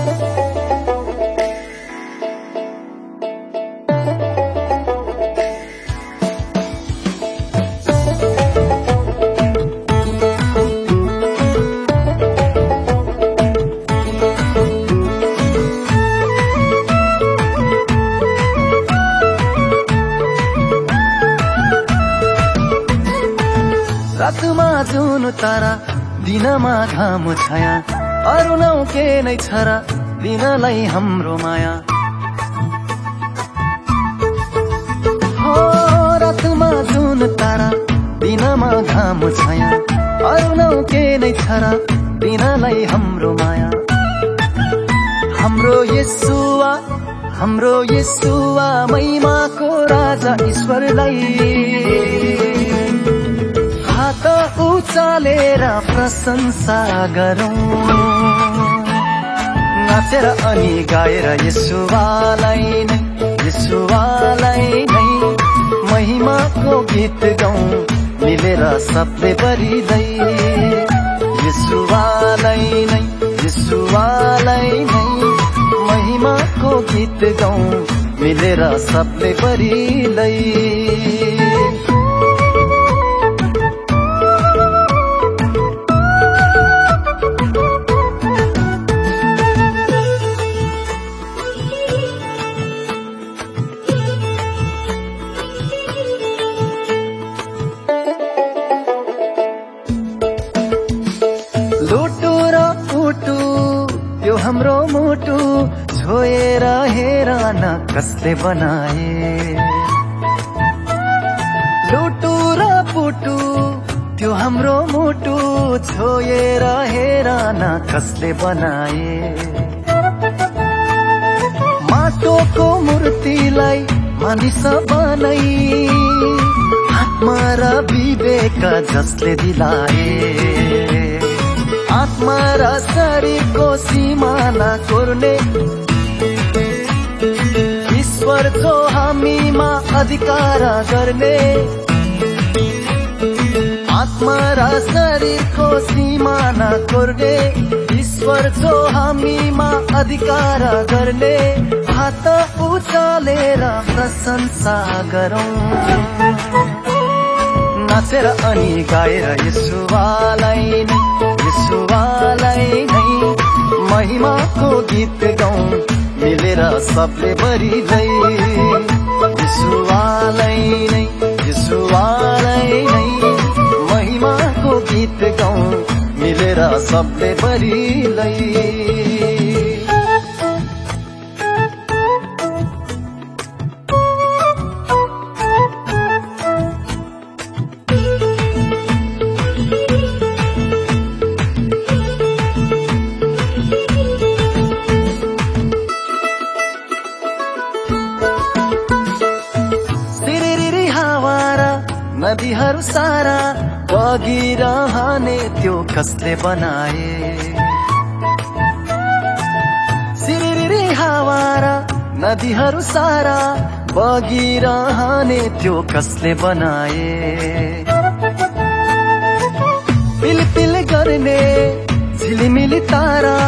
रातमा जुन तारा दिनमा घाम छाया अरु नौ के नै छ र दिनलाई हाम्रो माया हो रातमा जुन तारा दिनमा घाम छाया अरु नौ के नै छ र दिनलाई हाम्रो माया हाम्रो येशुवा महिमाको राजा ईश्वरलाई हात उचालेर प्रशंसा गरौं नाचेर अनि गाएर येशुवालाई नै महिमाको गीत गाउँ मिलेर सबले बरिदै येशुवालाई नै महिमाको गीत गाउँ मिलेर सबले बरिदै हाम्रो मुटु छोएर हेर न कसले बनाए लुटु र पुटु त्यो हाम्रो मुटु छोएर हेर न कसले बनाए माटोको मूर्तिलाई मानिस बनाई आत्मा र विवेक जसले दिलाए आत्मा र शरीरको सीमाना कोर्ने ईश्वर जो हामीमा अधिकार गर्ने आत्मा र शरीरको सीमाना कोर्ने ईश्वर जो हामीमा अधिकार गर्ने हात उचालेर प्रशंसा गरौं नाचेर अनि गाएर येशुवालाई नै महिमाको गीत गाउँ मिलेर सबले बरिदै येशुवालाई नै महिमाको गीत गाउँ मिलेर सबले बरिदै नदीहरू सारा बगिरहने त्यो कसले बनाए सिरिरी हावारा नदीहरू सारा बगिरहने त्यो कसले बनाए पिलपिल गर्ने झिलिमिली तारा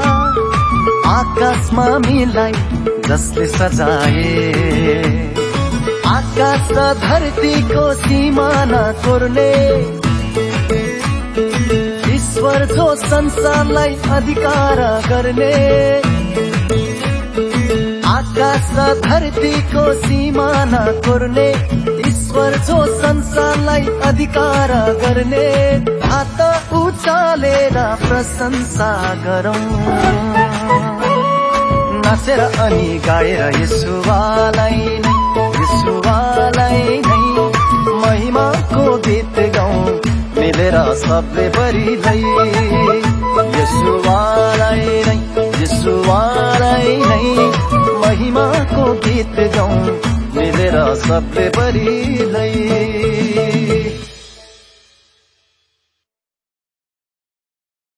आकाशमा मिलाई जसले सजाए आकाश र धरतीको सीमाना कोर्ने ईश्वर जो संसारलाई अधिकार गर्ने आकाश र धरतीको सीमाना कोर्ने ईश्वर जो संसारलाई अधिकार गर्ने हात उचालेर प्रशंसा गरौं नाचेर अनि गाएर येशुवालाई नै महिमाको गीत गाउँ मिलेर सबले बरिदै येशुवालाई नै महिमाको गीत गाउँ मिलेर सबले बरिदै